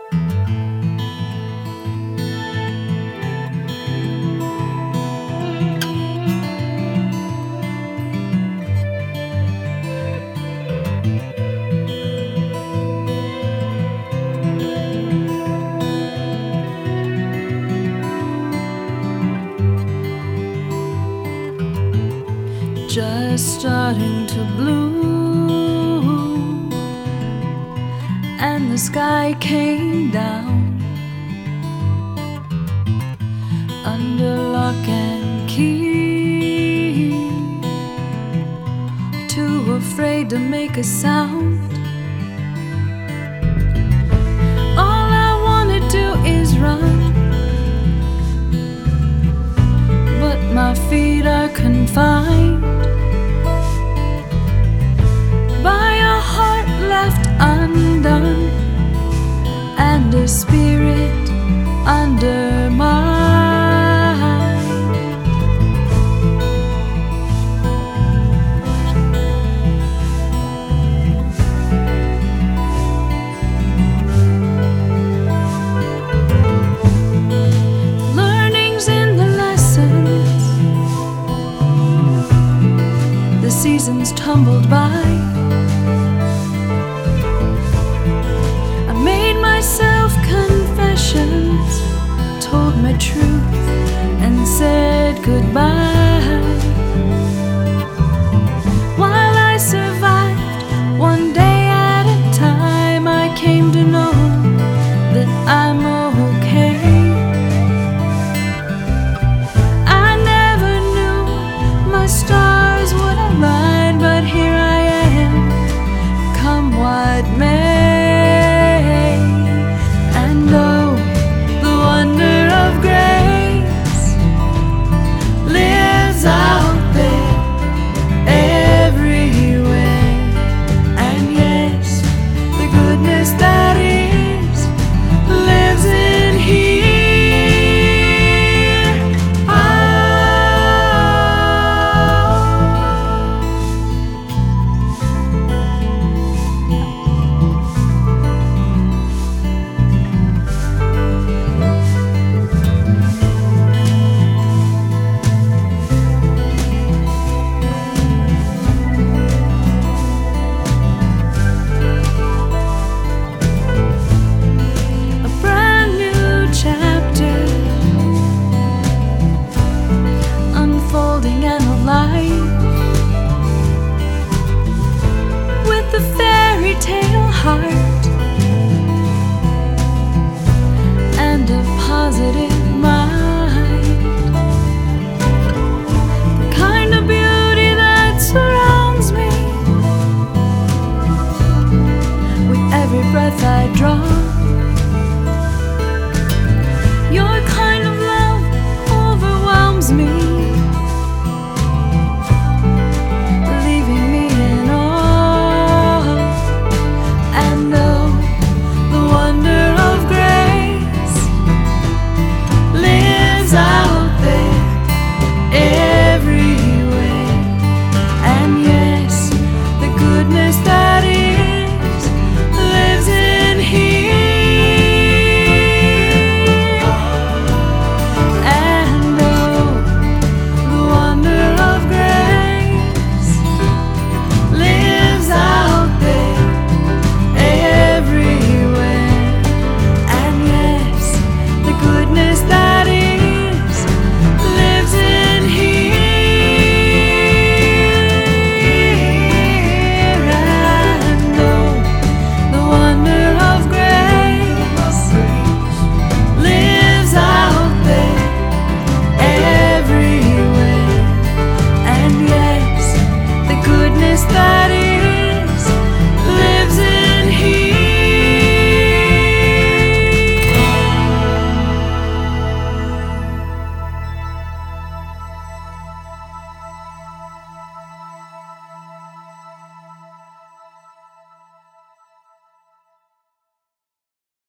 Just starting to bloom, and the sky came down under lock and key, too afraid to make a sound. All I wanna do is run, but my feet are confined by a heart left undone and a spirit undermined. Learning's in the lessons, the seasons tumbled by. Told my truth and said goodbye. While I survived, one day at a time, I came to know that I'm okay. I never knew my stars would align, but here I am, come what may. And oh, the wonder of grace lives out there everywhere. And yes, the goodness that is lives in here. With a fairy tale heart and a positive mind, the kind of beauty that surrounds me with every breath I draw.